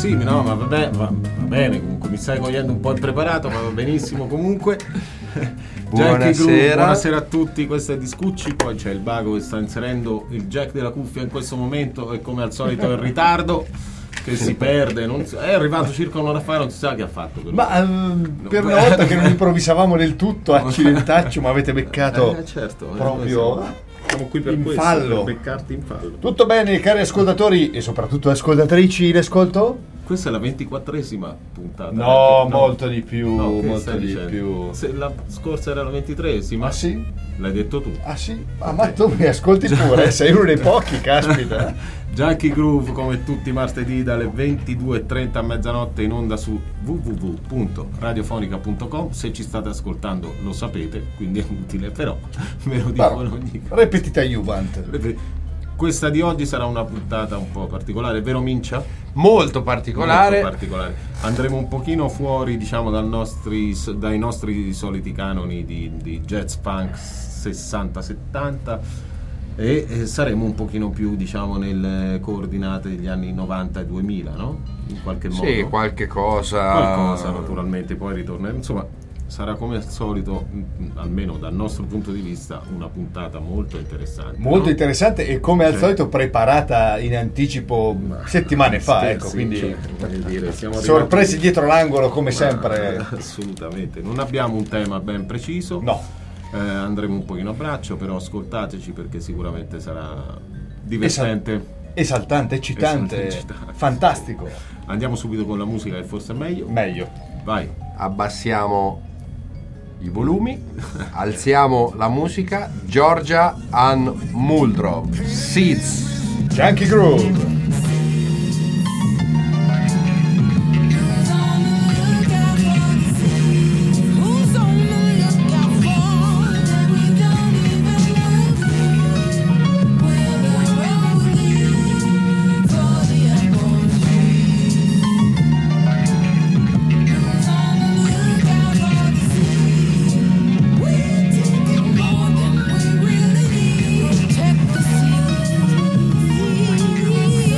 Sì, no, ma vabbè, va bene, comunque mi stai cogliendo un po' impreparato, ma va benissimo comunque. Buonasera. Buonasera a tutti, questo è Discucci, poi c'è il Bago che sta inserendo il jack della cuffia in questo momento e come al solito è in ritardo, che si perde, è arrivato circa un'ora fa, non si sa che ha fatto. Ma per una volta che non improvvisavamo del tutto, accidentaccio, ma avete beccato certo, proprio... Siamo qui per in questo, fallo. per beccarti in fallo. Tutto bene, cari ascoltatori e soprattutto ascoltatrici in ascolto? Questa è la 24esima puntata. No, molto di più, No, che molto stai di dicendo? più. Se la scorsa era la 23esima. Ah sì? L'hai detto tu. Ah sì? Ah, ma tu mi ascolti pure, sei uno dei pochi, caspita. Junkie Groove come tutti i martedì dalle 22:30 a mezzanotte in onda su www.radiofonica.com. Se ci state ascoltando lo sapete, quindi è utile, però ve lo dico in ogni caso. Repetita Juvent. Questa di oggi sarà una puntata un po' particolare, vero Mincia? Molto particolare. Molto particolare. Andremo un pochino fuori, diciamo, dai nostri soliti canoni di jazz funk 60-70 e saremo un pochino più, diciamo, nelle coordinate degli anni 90 e 2000, no? In qualche modo. Sì, qualcosa naturalmente, poi ritorneremo, insomma. Sarà come al solito, almeno dal nostro punto di vista, una puntata molto interessante. Molto interessante e come al solito preparata in anticipo settimane fa, ecco, sì, quindi siamo sorpresi dietro l'angolo come sempre. Assolutamente, non abbiamo un tema ben preciso. No. Andremo un pochino a braccio, però ascoltateci perché sicuramente sarà divertente. Esaltante, eccitante, fantastico. Andiamo subito con la musica che forse è meglio. Vai. Abbassiamo i volumi, alziamo la musica. Georgia Ann Muldrow, Seeds, Junkie Groove. Check the sea.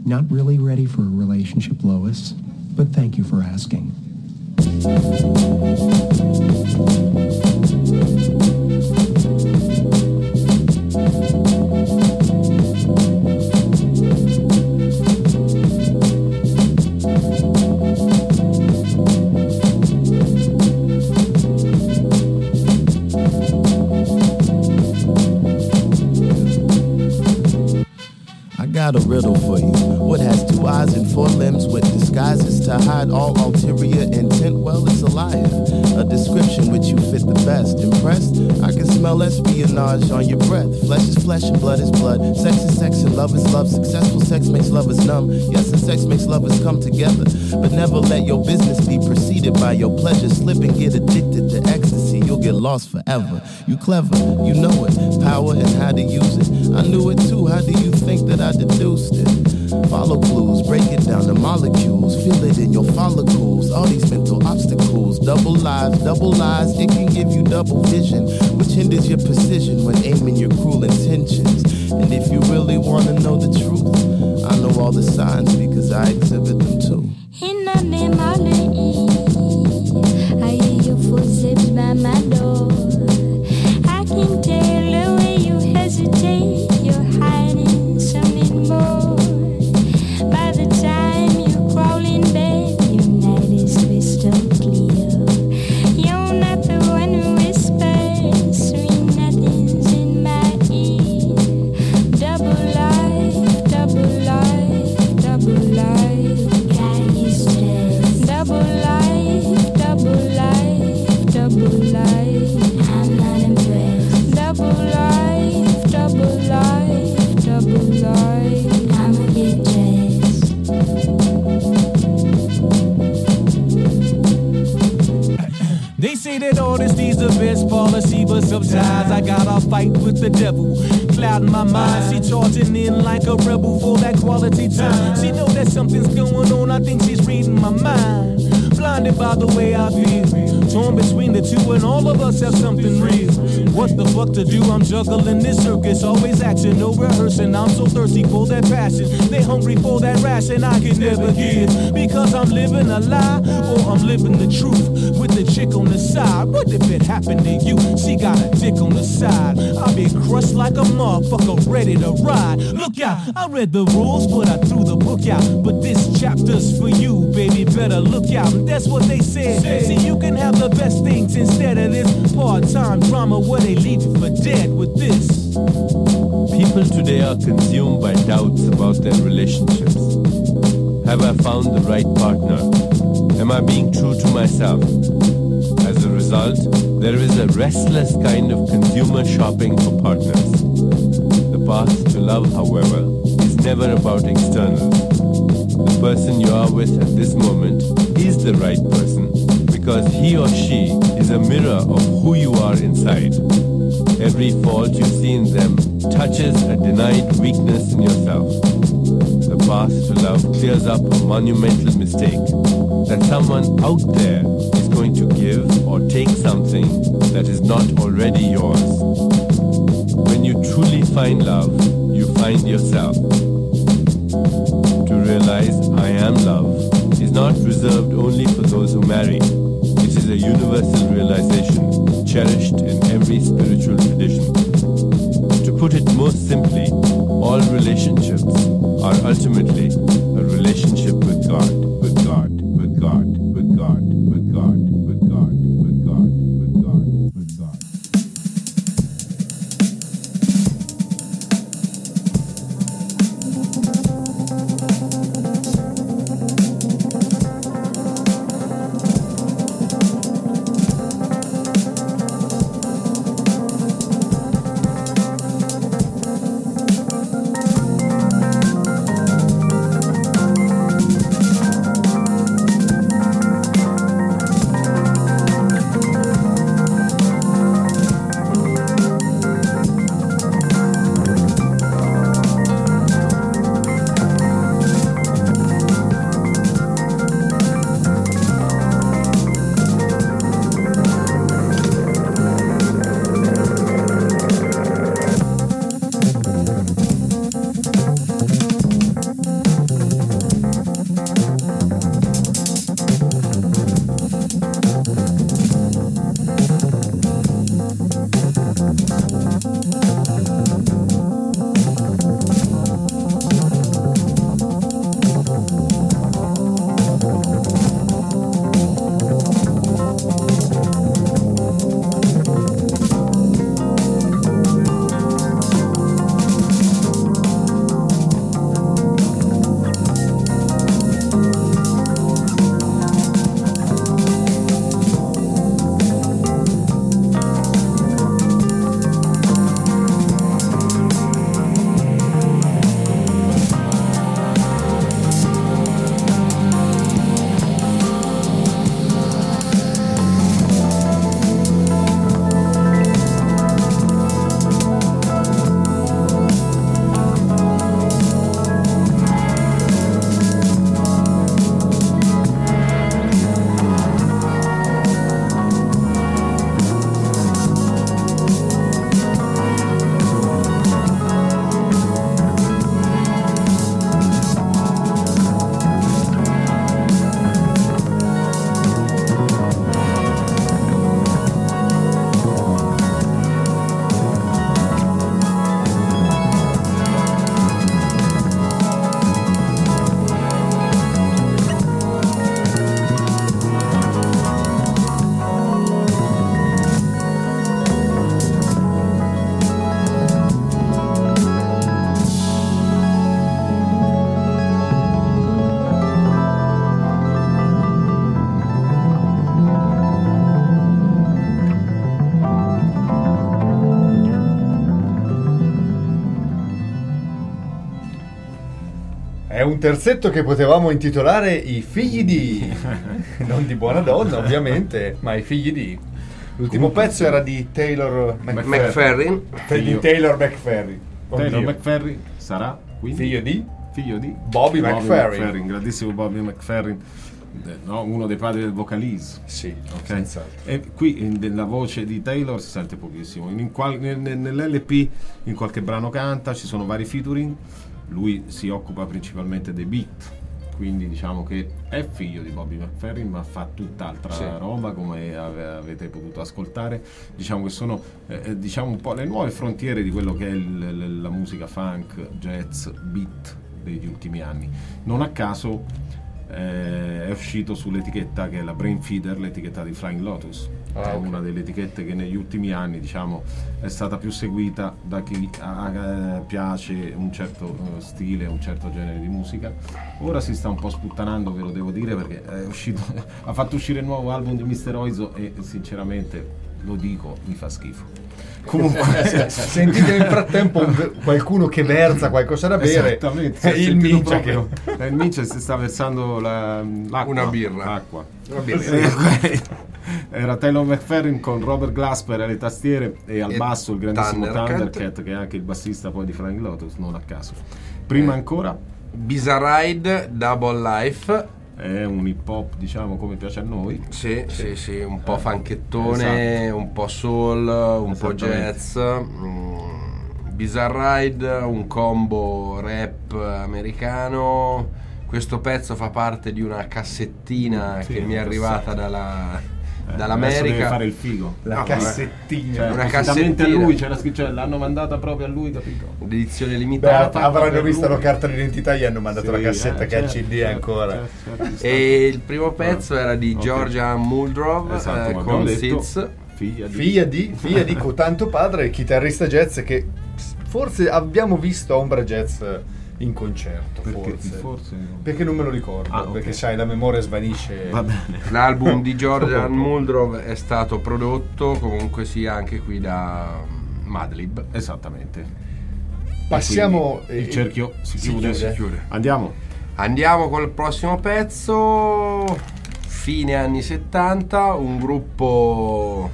Not really ready for a relationship, Lois, but thank you for asking. Got a riddle for you. What has 2 eyes and 4 limbs with disguises to hide all ulterior intent? Well, it's a liar. A description which you fit the best. Impressed? I can smell espionage on your breath. Flesh is flesh and blood is blood. Sex is sex and love is love. Successful sex makes lovers numb. Yes, and sex makes lovers come together. But never let your business be preceded by your pleasure. Slip and get addicted to ecstasy. You'll get lost forever. You clever, you know it. Power and how to use it. I knew it too. How do you think that I deduced it? Follow clues, break it down to molecules. Feel it in your follicles. All these mental obstacles. Double lies. It can give you double vision, which hinders your precision when aiming your cruel intentions. And if you really want to know the truth, I know all the signs because I exhibit them too. In a memory, I hear your footsteps by my door. I can tell the way you hesitate. You're hiding something more. By the time you crawl in bed, your night is crystal clear. You're not the one who whispers sweet nothings in my ear. Double life, double life, double life. God is stressed. Double life, double life, double life. I'm not impressed. Double life, double life, double life. I'ma get dressed. They say that honesty's the best policy, but sometimes I gotta fight with the devil. Clouding my mind, she charging in like a rebel for that quality time. She know that something's going on, I think she's reading my mind. Blinded by the way I feel, torn between the two, and all of us have something real. What the fuck to do? I'm juggling this circus, always action, no rehearsing. I'm so thirsty for that passion, they hungry for that ration I can never give. Because I'm living a lie, or I'm living the truth. With the chick on the side, what if it happened to you? She got a dick on the side, I'll be crushed like a motherfucker ready to ride. Look out, I read the rules, but I threw the book out. But this chapter's for you, baby, better look out. That's what they said. See, you can have the best things instead of this part-time drama where they leave you for dead with this. People today are consumed by doubts about their relationships. Have I found the right partner? Am I being true to myself? As a result, there is a restless kind of consumer shopping for partners. The path to love, however, is never about externals. The person you are with at this moment is the right person because he or she is a mirror of who you are inside. Every fault you see in them touches a denied weakness in yourself. The path to love clears up a monumental mistake that someone out there is going to give or take something that is not already yours. When you truly find love, you find yourself. To realize I am love is not reserved only for those who marry. It is a universal realization cherished in every spiritual tradition. To put it most simply, all relationships are ultimately a relationship with God, with God, with God, with God, with God, with God, with God, with God, with God. È un terzetto che potevamo intitolare I figli di... non di Buona Donna, ovviamente, ma I figli di... L'ultimo pezzo era di Taylor McFerrin. Di Taylor McFerrin. Taylor McFerrin sarà quindi Figlio di Bobby McFerrin. Grandissimo Bobby McFerrin, no? Uno dei padri del vocalize. Sì, Ok. senz'altro. E qui nella voce di Taylor si sente pochissimo. Nell'LP in qualche brano canta, ci sono vari featuring. Lui si occupa principalmente dei beat, quindi diciamo che è figlio di Bobby McFerrin, ma fa tutt'altra roba, come avete potuto ascoltare. Diciamo che sono diciamo un po' le nuove frontiere di quello che è la musica funk, jazz, beat degli ultimi anni. Non a caso è uscito sull'etichetta che è la Brain Feeder, l'etichetta di Flying Lotus. È una delle etichette che negli ultimi anni, diciamo, è stata più seguita da chi piace un certo stile, un certo genere di musica. Ora si sta un po' sputtanando, ve lo devo dire, perché ha fatto uscire il nuovo album di Mr. Oizo e sinceramente, lo dico, mi fa schifo. Comunque sentite nel frattempo qualcuno che versa qualcosa da bere. Esattamente, il Mincia che il Mincia si sta versando l'acqua. Una birra. L'acqua. Una birra. Era Taylor McFerrin con Robert Glasper alle tastiere e al basso il grandissimo Thundercat, che è anche il bassista poi di Flying Lotus, non a caso. Prima ancora Bizarride Double Life. È un hip hop, diciamo, come piace a noi. Sì, un po' funkettone, esatto. Un po' soul, un po' jazz. Bizarride, un combo rap americano. Questo pezzo fa parte di una cassettina che mi è arrivata dall'America. Deve fare il figo. La cassettina. Cioè, una cassettina a lui, cioè, l'hanno mandata proprio a lui, capito? L'edizione limitata. Avranno visto la carta d'identità, gli hanno mandato la cassetta che ha il CD ancora. E il primo pezzo era di Georgia Muldrow, esatto, con Seeds. Figlia di cotanto padre, chitarrista jazz che forse abbiamo visto a Ombra Jazz in concerto. Forse perché non me lo ricordo, perché sai, la memoria svanisce. Va bene. L'album di Georgia Muldrow è stato prodotto comunque sia anche qui da Madlib. Esattamente. Passiamo, il cerchio si chiude. Andiamo col prossimo pezzo. Fine anni 70, un gruppo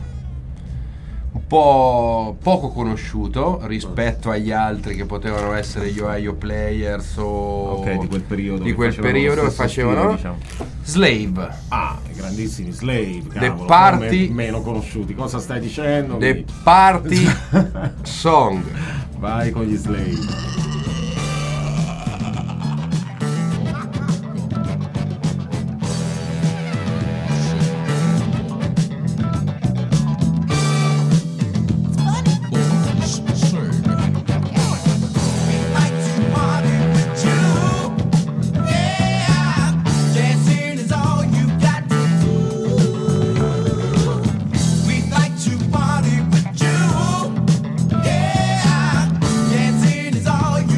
un po' poco conosciuto rispetto agli altri che potevano essere gli Ohio Players o di quel periodo che facevano diciamo. Slave. Grandissimi Slave, The Party, meno conosciuti. Cosa stai dicendo? The Party Song. Vai con gli Slave. All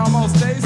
most days.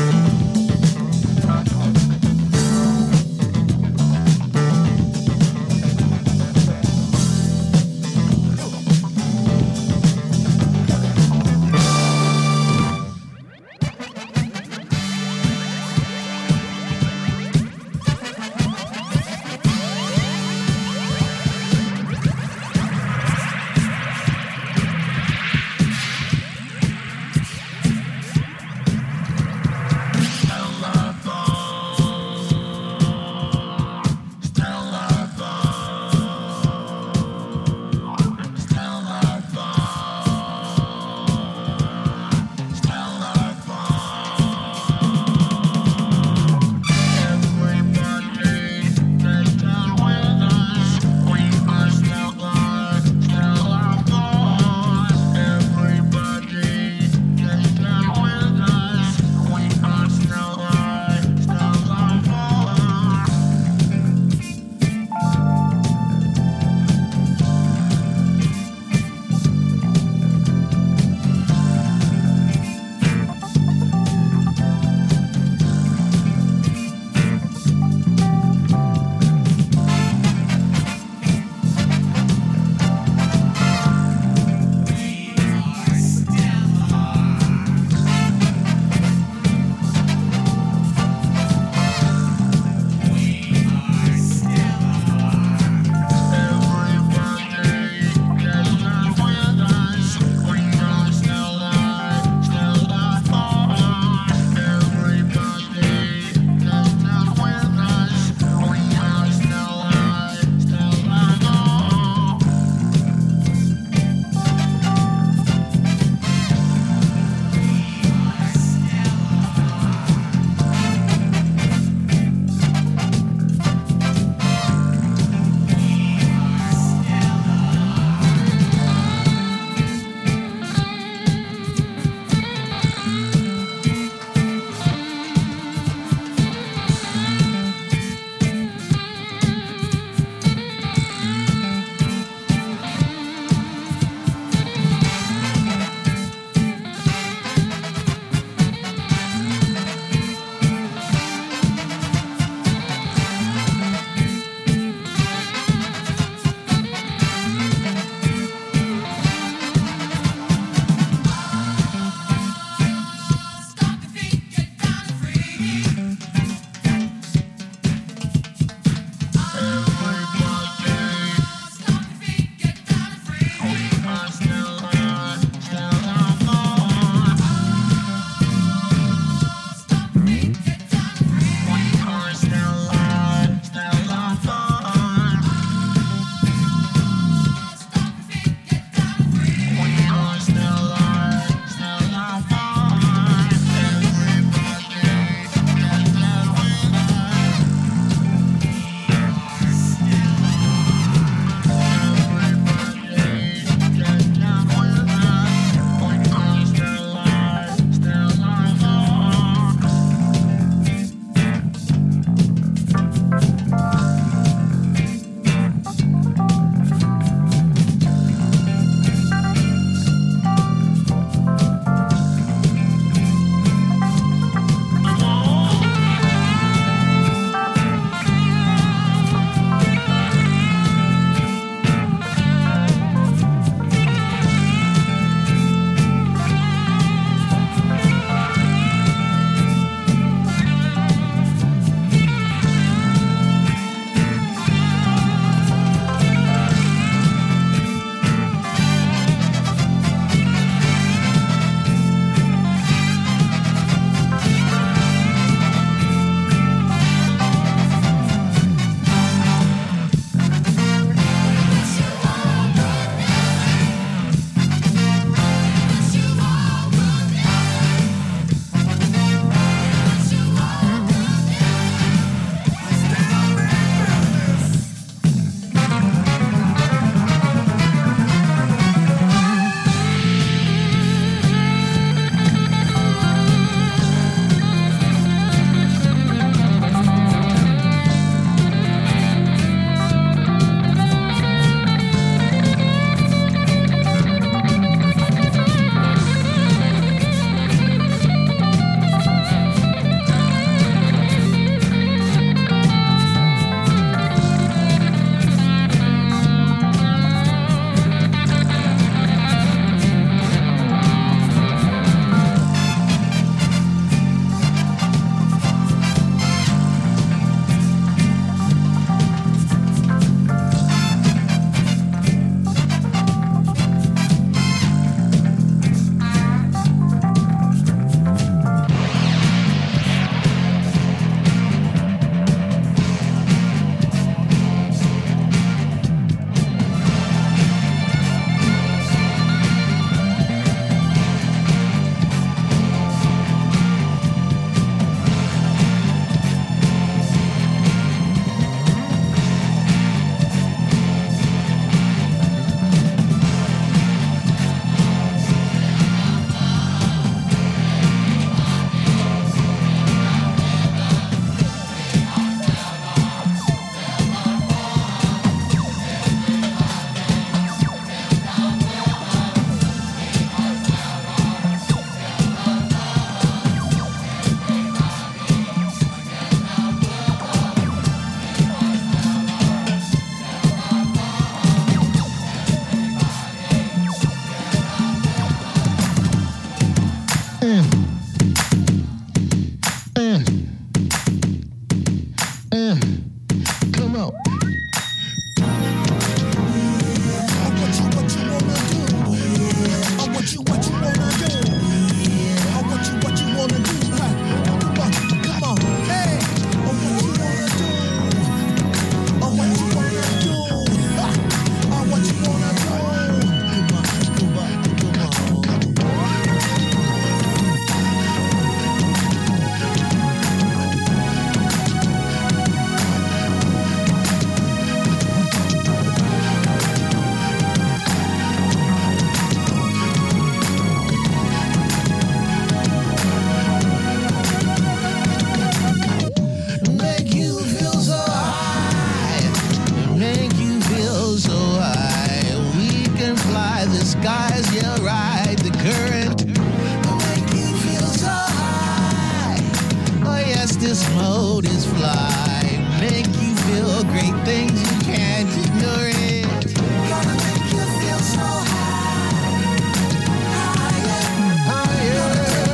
this mode is fly. Make you feel great things you can't ignore it. Gonna make you feel so high. Higher, higher.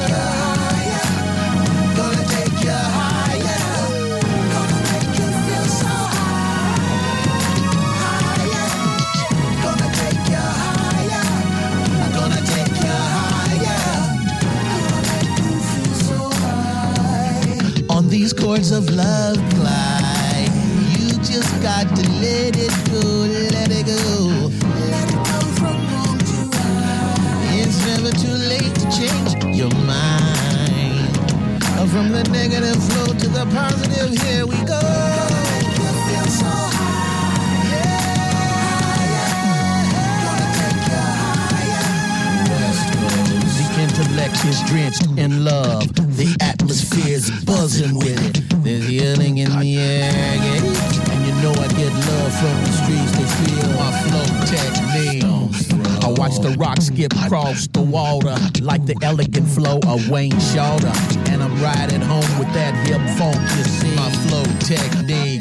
Gonna take you higher. Gonna take you feel so high. Higher. Gonna take you higher. Gonna take you higher. Gonna make you feel so high. On these chords of love glide. You just got to let it go, let it go. Let it go from wrong to right. It's never too late to change your mind. From the negative flow to the positive, here we go. Make you feel so high. Yeah. Gonna take you higher. West Coast. The intellect is drenched in love. The atmosphere's buzzing with it. There's healing in the air, yeah. And you know I get love from the streets. They feel my flow technique. I watch the rock skip across the water like the elegant flow of Wayne Shorter. And I'm riding home with that hip funk, you see. My flow technique,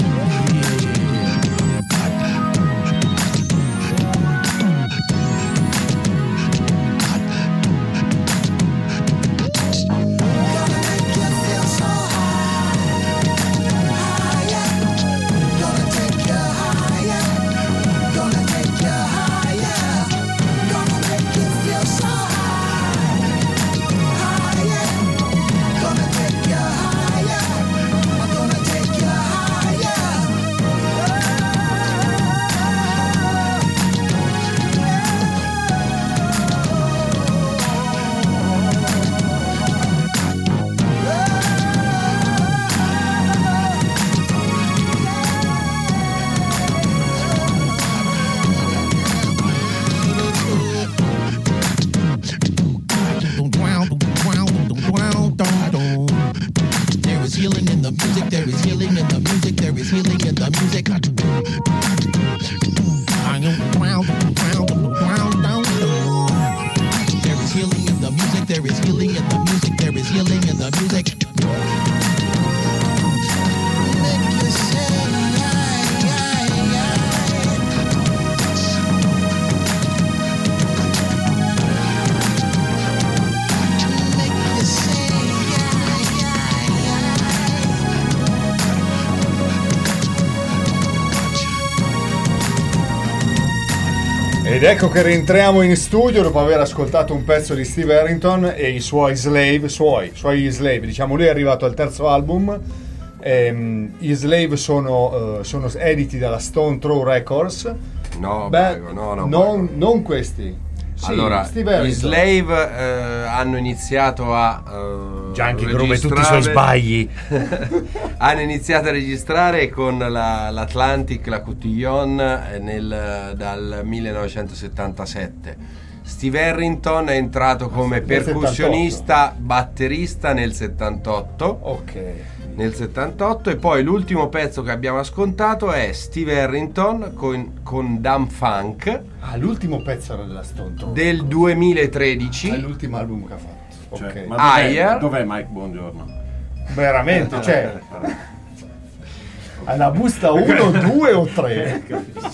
Ed ecco che rientriamo in studio dopo aver ascoltato un pezzo di Steve Harrington e i suoi slave, diciamo. Lui è arrivato al terzo album. I slave sono editi dalla Stone Throw Records. Non questi. Sì, allora, i slave hanno iniziato a già anche come tutti i suoi sbagli hanno iniziato a registrare con l'Atlantic, la Cotillon dal 1977. Steve Harrington è entrato come percussionista, batterista nel 78. Ok. Nel 78, e poi l'ultimo pezzo che abbiamo ascoltato è Steve Harrington con Dumb Funk. L'ultimo pezzo era della Stone Throw del 2013. È l'ultimo album che ha fatto. Cioè, ok. ma dov'è Mike Buongiorno? Veramente, cioè alla busta 1, 2 o 3.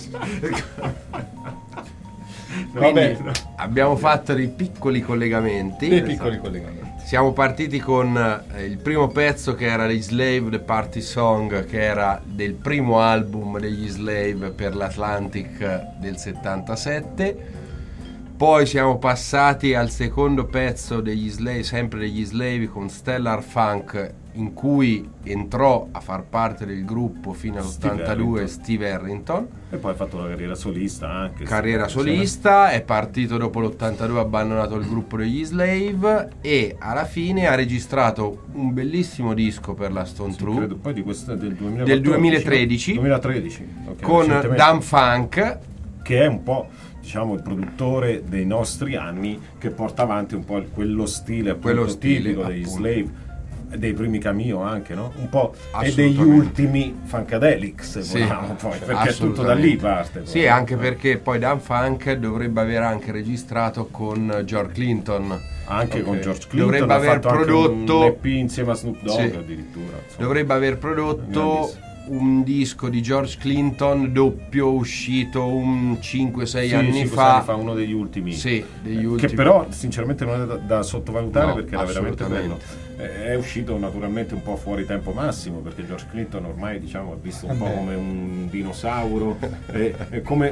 Quindi abbiamo fatto dei piccoli collegamenti. Siamo partiti con il primo pezzo, che era gli Slave, The Party Song, che era del primo album degli Slave per l'Atlantic del 77. Poi siamo passati al secondo pezzo degli Slave, sempre degli Slave, con Stellar Funk, in cui entrò a far parte del gruppo fino all'82 Steve Harrington. E poi ha fatto la carriera solista anche. È partito dopo l'82, ha abbandonato il gruppo degli Slave e alla fine ha registrato un bellissimo disco per la Stone Throw. Poi di questo del 2013 okay, con Dumb Funk, che è un po', diciamo, il produttore dei nostri anni, che porta avanti un po' quello stile tipico degli Slave. dei primi Cameo anche, no? Un po' e degli ultimi Funkadelics, sì, poi, perché tutto da lì parte. Sì, anche perché poi Dan Funk dovrebbe aver anche registrato con George Clinton. Anche con George Clinton dovrebbe aver prodotto un EP insieme a Snoop Dogg, addirittura. Insomma. Dovrebbe aver prodotto un disco di George Clinton doppio uscito un 5-6 anni fa, uno degli ultimi. Sì, degli ultimi. Che però sinceramente non è da sottovalutare, perché era veramente bello. È uscito naturalmente un po' fuori tempo massimo, perché George Clinton ormai, diciamo, è visto un po' come un dinosauro, è come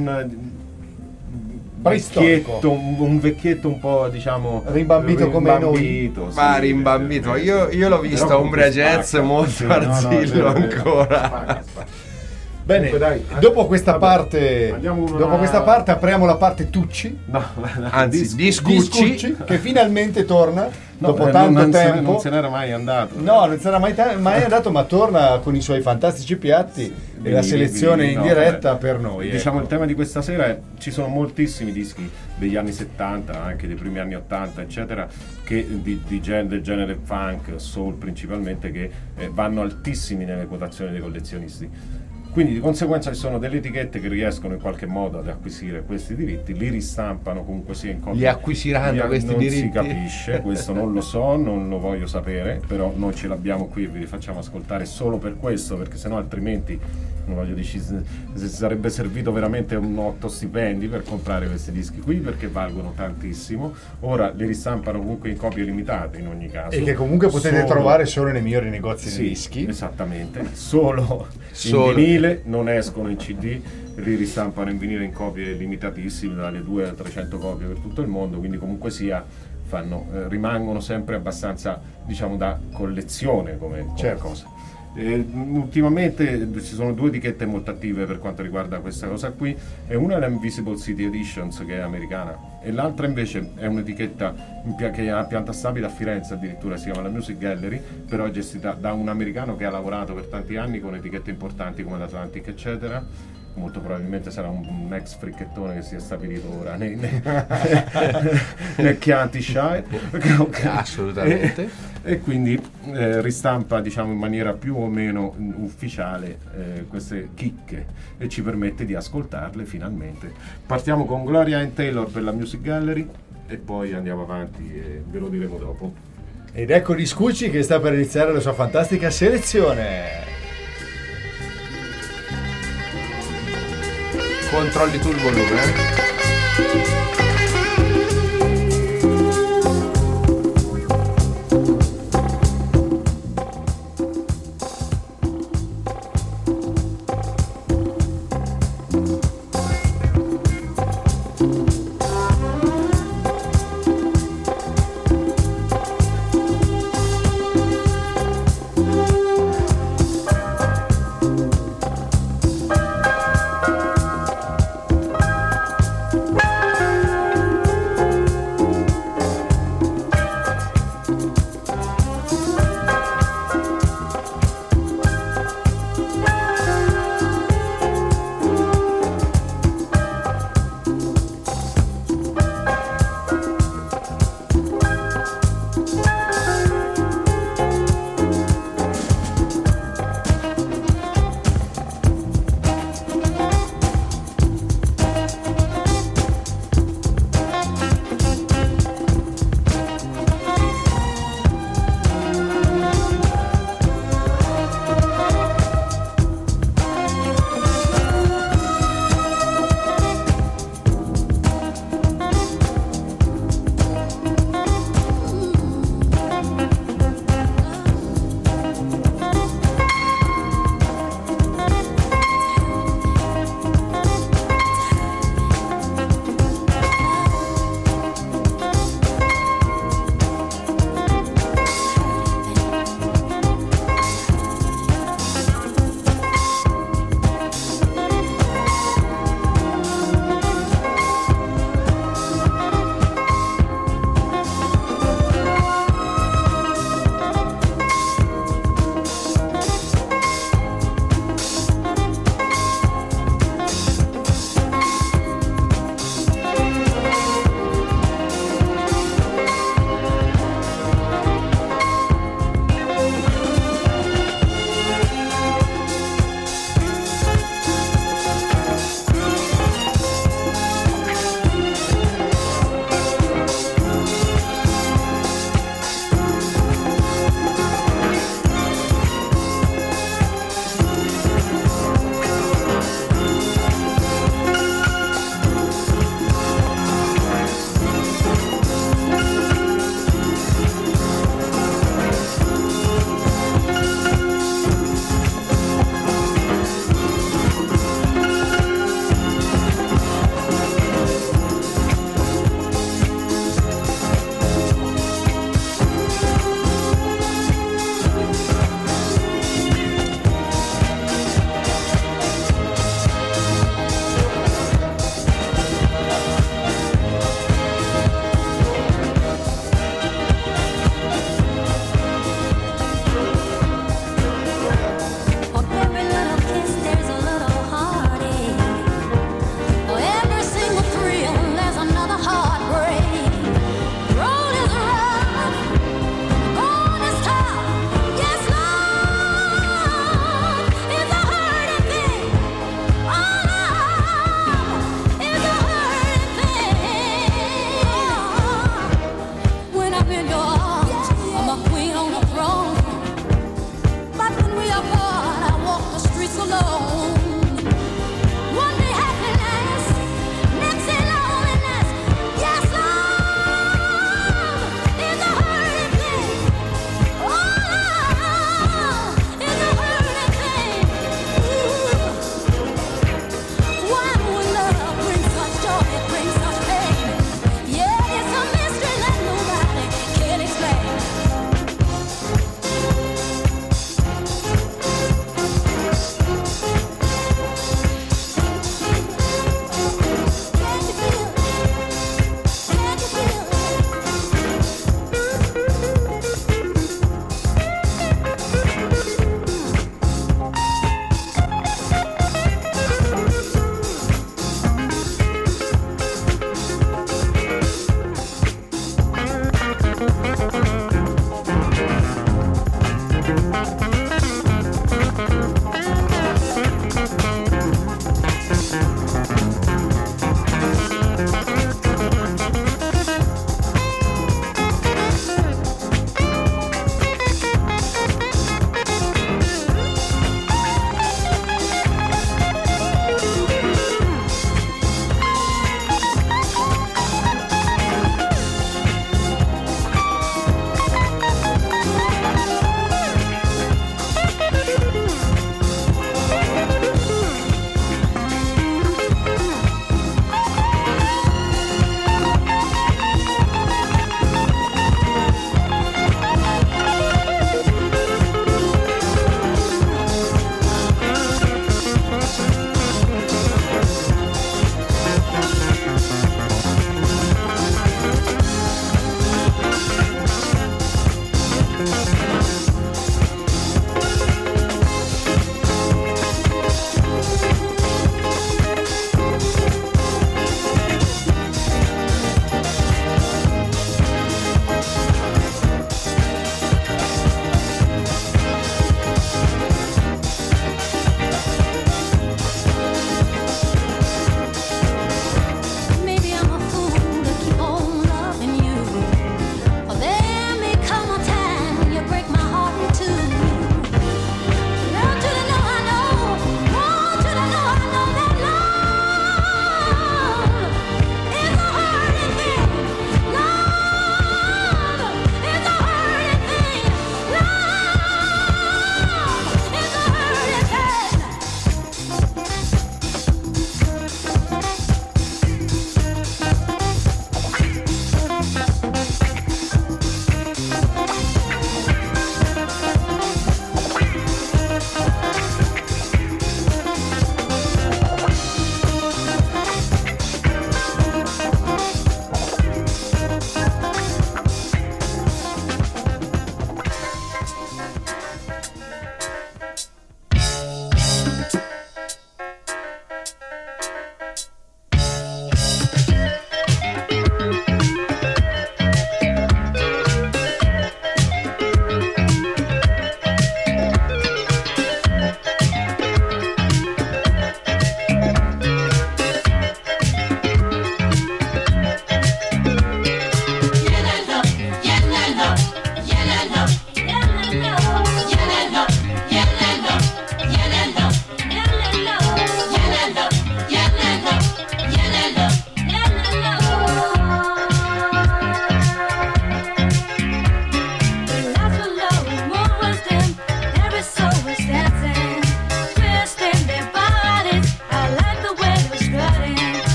un vecchietto un po', diciamo, rimbambito come noi. Ma rimbambito, io l'ho visto a Umbria Jazz molto arzillo ancora. Bene, dai, dopo questa parte apriamo la parte Tucci, anzi Discucci, che finalmente torna dopo tanto tempo. Non se n'era mai andato. No, non se n'era mai andato, ma torna con i suoi fantastici piatti e la selezione in diretta per noi. Diciamo, il tema di questa sera è: ci sono moltissimi dischi degli anni 70, anche dei primi anni 80, eccetera, che del genere funk, soul principalmente, che vanno altissimi nelle quotazioni dei collezionisti. Quindi di conseguenza ci sono delle etichette che riescono in qualche modo ad acquisire questi diritti, li ristampano comunque sia in copia. Li acquisiranno questi diritti? Non si capisce, questo non lo so, non lo voglio sapere, però noi ce l'abbiamo qui e vi facciamo ascoltare solo per questo, perché sennò altrimenti, non voglio dire, sarebbe servito veramente un 8 stipendi per comprare questi dischi qui, perché valgono tantissimo. Ora li ristampano comunque in copie limitate in ogni caso. E che comunque potete trovare solo nei migliori negozi di dischi. Esattamente, solo in vinile, non escono in CD, li ristampano in vinile in copie limitatissime, dalle 2 a 300 copie per tutto il mondo, quindi comunque sia rimangono sempre abbastanza, diciamo, da collezione come cosa. Ultimamente ci sono due etichette molto attive per quanto riguarda questa cosa qui, e una è la Invisible City Editions, che è americana, e l'altra invece è un'etichetta che ha pianta stabile a Firenze, addirittura si chiama la Music Gallery, però è gestita da un americano che ha lavorato per tanti anni con etichette importanti come l'Atlantic eccetera. Molto probabilmente sarà un ex fricchettone che si è stabilito ora nel Chianti Shire. Assolutamente. E quindi ristampa, diciamo, in maniera più o meno ufficiale queste chicche e ci permette di ascoltarle finalmente. Partiamo con Gloria Ann Taylor per la Music Gallery e poi andiamo avanti e ve lo diremo dopo. Ed ecco Discucci che sta per iniziare la sua fantastica selezione. Controlli tu il volume,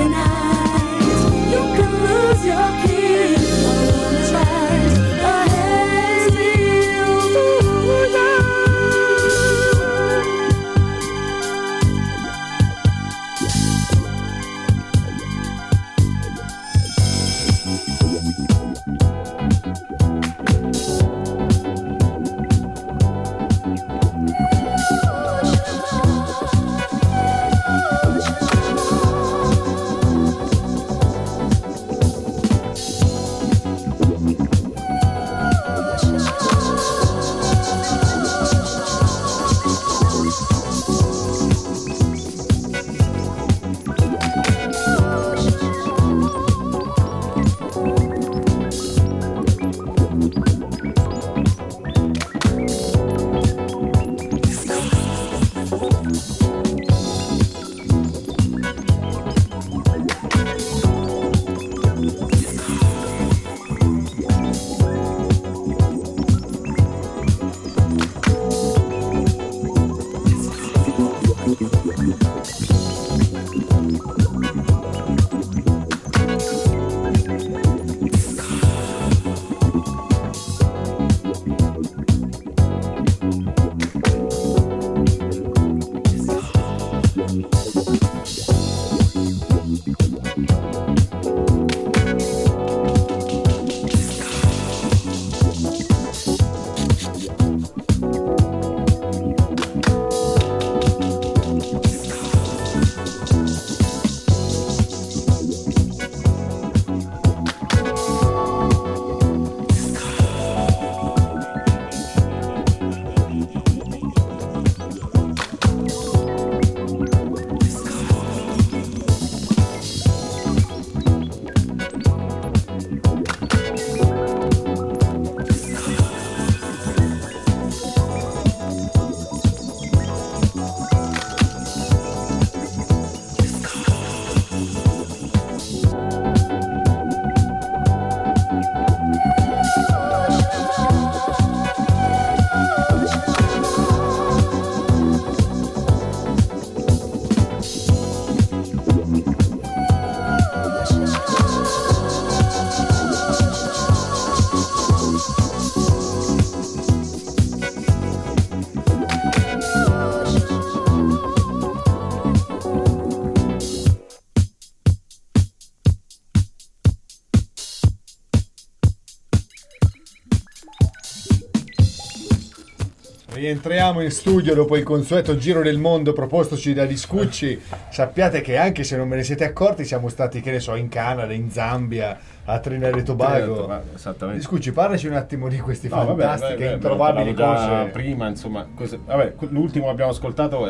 Rientriamo in studio dopo il consueto giro del mondo propostoci da Discucci. Sappiate che anche se non ve ne siete accorti siamo stati, che ne so, in Canada, in Zambia, a Trinidad e Tobago. Esattamente. Discucci, parlaci un attimo di questi fantastiche, introvabili cose. Prima, insomma, l'ultimo che abbiamo ascoltato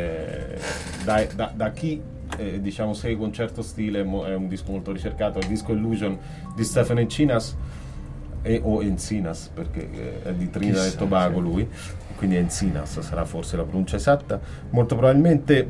è da chi diciamo segue un certo stile, è un disco molto ricercato, il disco Illusion di Stephen Encinas o Encinas, perché è di Trinidad e Tobago lui, quindi Encinas sarà forse la pronuncia esatta. Molto probabilmente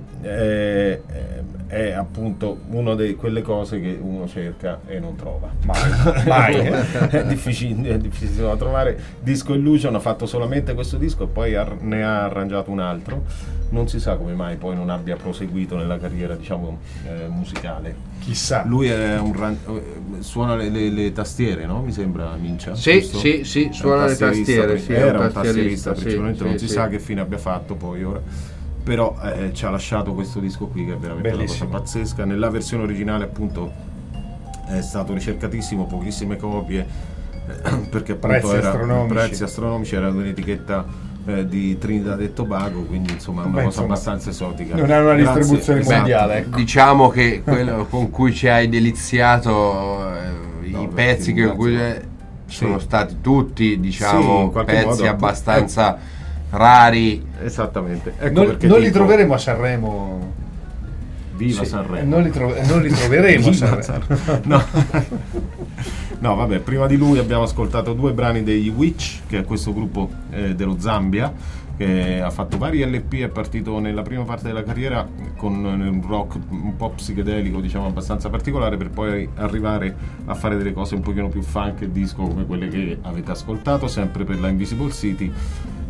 è appunto una di quelle cose che uno cerca e non trova mai. È difficilissimo da trovare. Disco Illusion ha fatto solamente questo disco e poi ne ha arrangiato un altro. Non si sa come mai poi non abbia proseguito nella carriera, diciamo, musicale. Chissà. Lui è suona le tastiere, no? Mi sembra, Mincia. Sì, suona le tastiere. Era un tastierista, principalmente non si sa che fine abbia fatto poi ora. Però ci ha lasciato questo disco qui che è veramente bellissimo, una cosa pazzesca. Nella versione originale appunto è stato ricercatissimo, pochissime copie, perché appunto prezzi astronomici, era un'etichetta di Trinidad e Tobago, quindi insomma è una cosa abbastanza esotica. Non è una distribuzione mondiale. Ecco. Diciamo che quello con cui ci hai deliziato, i pezzi sono stati tutti, diciamo, pezzi modo, abbastanza rari. Esattamente. Ecco non li troveremo a Sanremo. Viva Sanremo. Non li troveremo a Sanremo. No, vabbè, prima di lui abbiamo ascoltato due brani degli Witch, che è questo gruppo dello Zambia, che ha fatto vari LP, è partito nella prima parte della carriera con un rock un po' psichedelico, diciamo abbastanza particolare, per poi arrivare a fare delle cose un pochino più funk e disco come quelle che avete ascoltato, sempre per la Invisible City.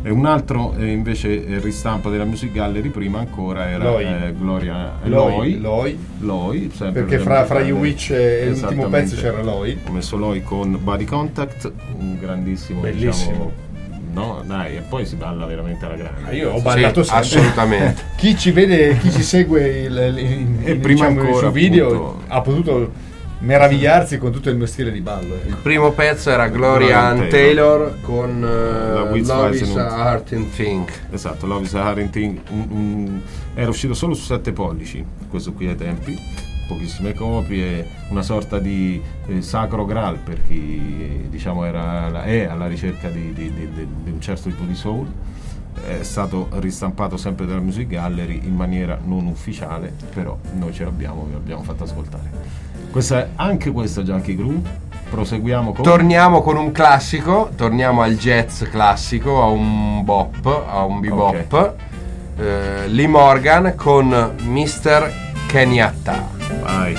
E un altro invece ristampa della Music Gallery prima ancora era Gloria Loi, perché fra You Witch e l'ultimo pezzo c'era Loi. Ho messo Loi con Body Contact, un grandissimo, bellissimo, no dai, e poi si balla veramente alla grande. Io ho ballato sempre. Assolutamente. Chi ci vede, chi ci segue prima ancora il video appunto, ha potuto meravigliarsi con tutto il mio stile di ballo. Il primo pezzo era Gloria Ann Taylor con Love is a Hard Thing. Esatto, Love is a Hard Thing. Era uscito solo su 7 pollici, questo qui ai tempi, pochissime copie, una sorta di sacro graal per chi diciamo è alla ricerca di un certo tipo di soul. È stato ristampato sempre dalla Music Gallery in maniera non ufficiale, però noi ce l'abbiamo, vi abbiamo fatto ascoltare. Anche questa Junkie Groove. Proseguiamo con... Torniamo con un classico, torniamo al jazz classico, a un bop, a un bebop. Okay. Lee Morgan con Mr. Kenyatta. Vai.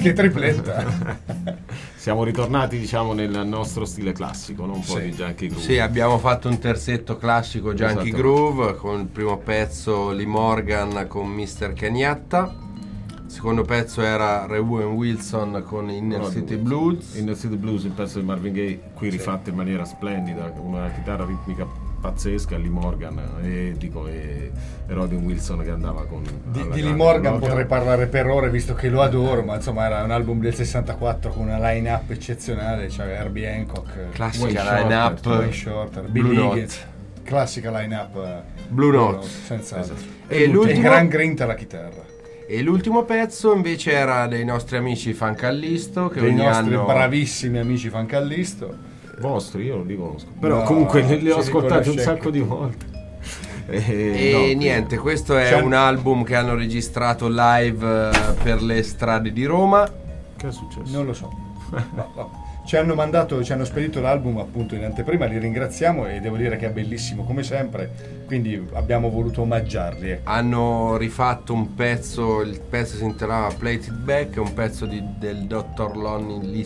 Che tripletta. Siamo ritornati, diciamo, nel nostro stile classico, non un po' di Junkie Groove. Sì, abbiamo fatto un terzetto classico Junkie Groove con il primo pezzo Lee Morgan con Mr. Kenyatta. Il secondo pezzo era Owen Wilson con Inner City Blues. Inner City Blues, il pezzo di Marvin Gaye, qui rifatto in maniera splendida, con una chitarra ritmica pazzesca, Lee Morgan e Rodin Wilson che andava con di Lee Morgan potrei parlare per ore, visto che lo adoro, ma insomma era un album del 64 con una line-up eccezionale, cioè Herbie Hancock, classica line-up, Wayne Shorter, Billy Higgins, classica line-up Blue Note senz'altro. E l'ultimo Gran Grint alla chitarra. E l'ultimo pezzo invece era dei nostri amici Fancallisto, che dei ogni nostri anno... bravissimi amici Fancallisto. Vostri, io non li conosco, però comunque li ho ascoltati un sacco di volte. Niente, questo è un album che hanno registrato live per le strade di Roma. Che è successo? Non lo so. No. Ci hanno spedito l'album appunto in anteprima, li ringraziamo e devo dire che è bellissimo come sempre, quindi abbiamo voluto omaggiarli. Hanno rifatto un pezzo, il pezzo si intitolava Play It Back, è un pezzo del dottor Lonnie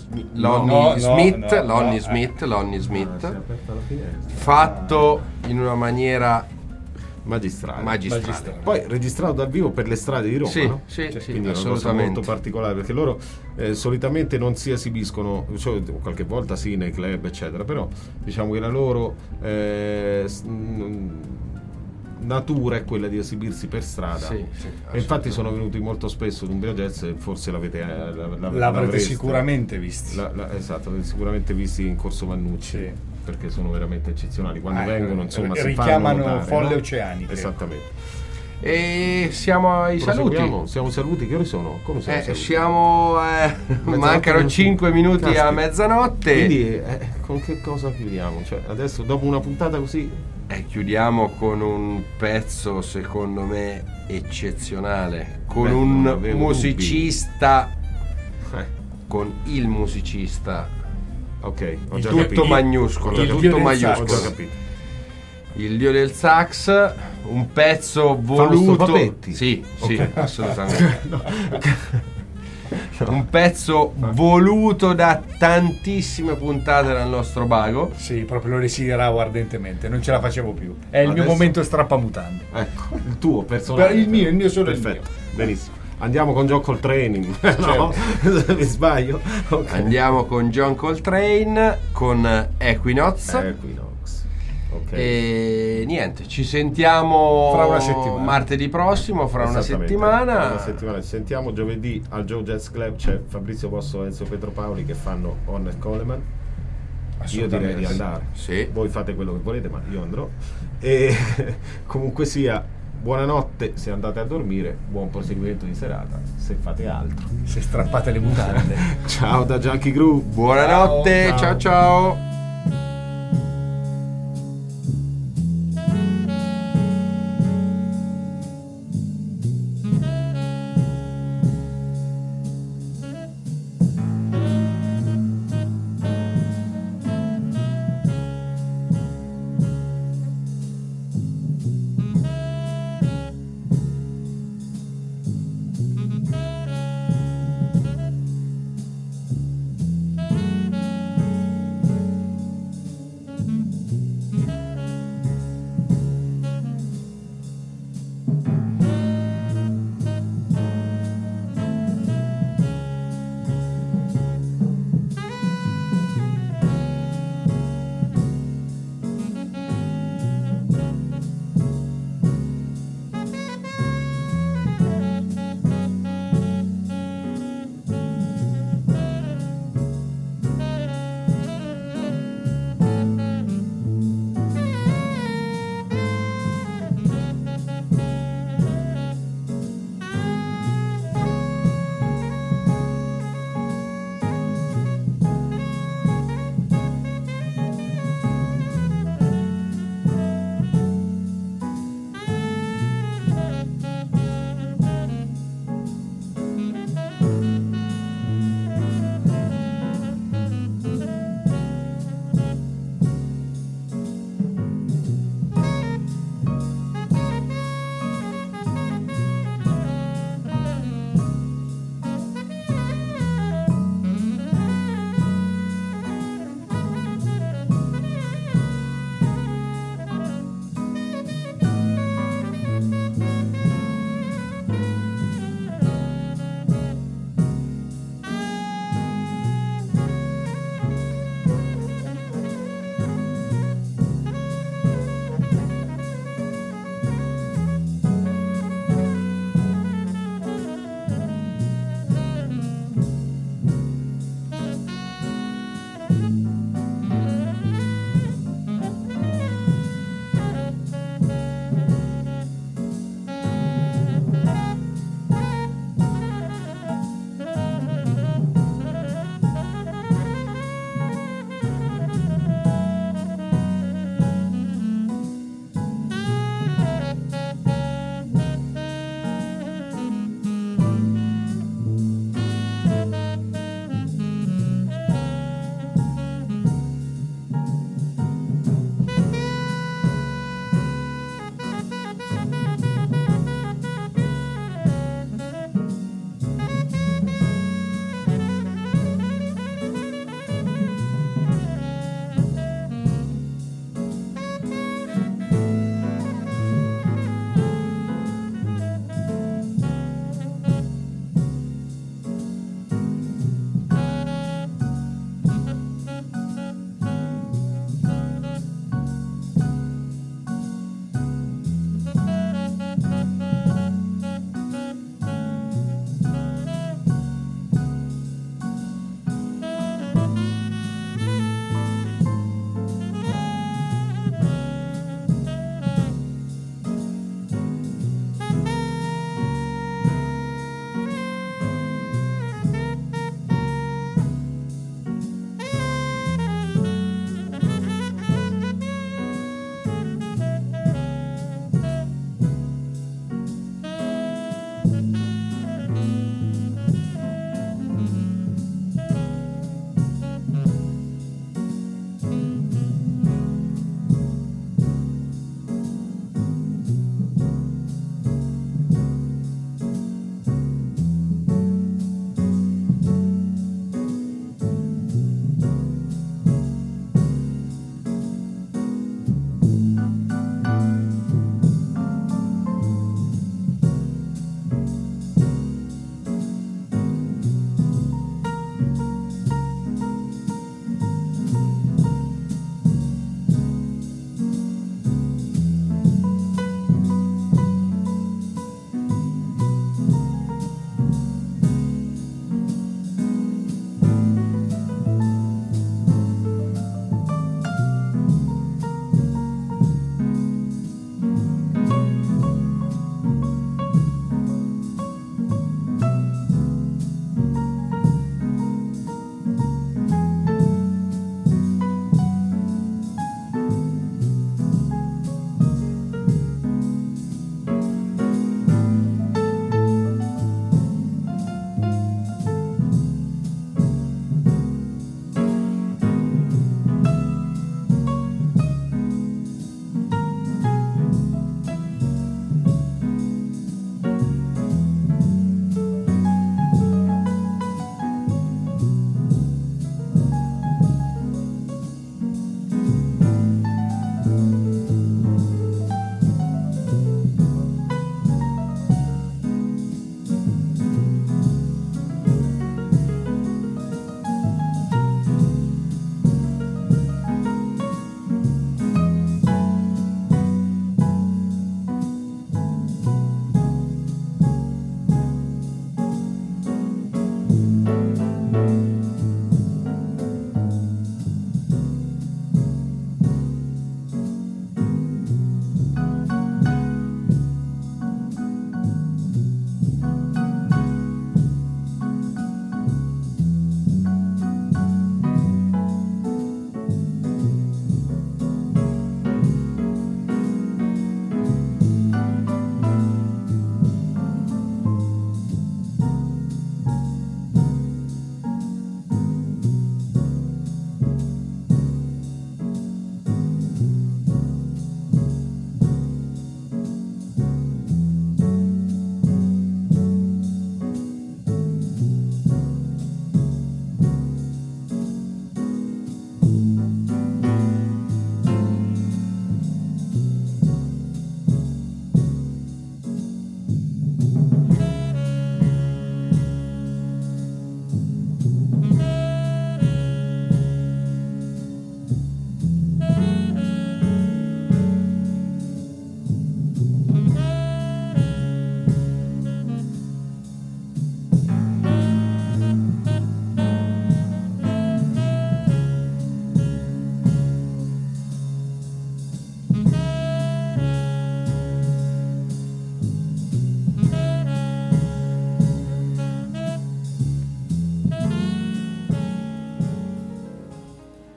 Smith, fatto in una maniera magistrale. Poi registrato dal vivo per le strade di Roma, sì, no? sì, quindi è una cosa molto particolare, perché loro solitamente non si esibiscono, cioè, qualche volta sì nei club eccetera, però diciamo che la loro natura è quella di esibirsi per strada, sì, e infatti sono venuti molto spesso ad Umbria Jazz, forse l'avrete sicuramente visti. Esatto, l'avrete sicuramente visti in Corso Vannucci, sì, perché sono veramente eccezionali quando vengono, insomma, richiamano folle no? oceaniche. Esattamente. E siamo ai saluti. Siamo saluti, che ore sono? Come siamo mancano 5 minuti a mezzanotte. Quindi con che cosa chiudiamo? Cioè, adesso dopo una puntata così chiudiamo con un pezzo secondo me eccezionale, con un musicista, con il musicista, ok, ho il già tutto capito. maggiuscolo, il tutto maiuscolo, ho già capito. Il dio del sax, un pezzo voluto, sì, okay. Assolutamente. Un pezzo voluto da tantissime puntate dal nostro Bago. Sì, proprio lo desideravo ardentemente, non ce la facevo più. È il mio momento strappamutande. Ecco, il tuo personale. Il mio solo. Perfetto, benissimo. Andiamo con John Coltrane. No, mi sbaglio. Okay. Andiamo con John Coltrane con Equinox. Okay. E niente, ci sentiamo fra una settimana. Martedì prossimo, fra una settimana. Ci sentiamo giovedì al Joe Jazz Club. C'è Fabrizio Bosso e Enzo Petropaoli che fanno Honest Coleman. Io direi di andare. Sì. Voi fate quello che volete, ma io andrò. E comunque sia, buonanotte se andate a dormire, buon proseguimento di serata se fate altro, se strappate le mutande. Ciao da Junkie Groove. Buonanotte, ciao.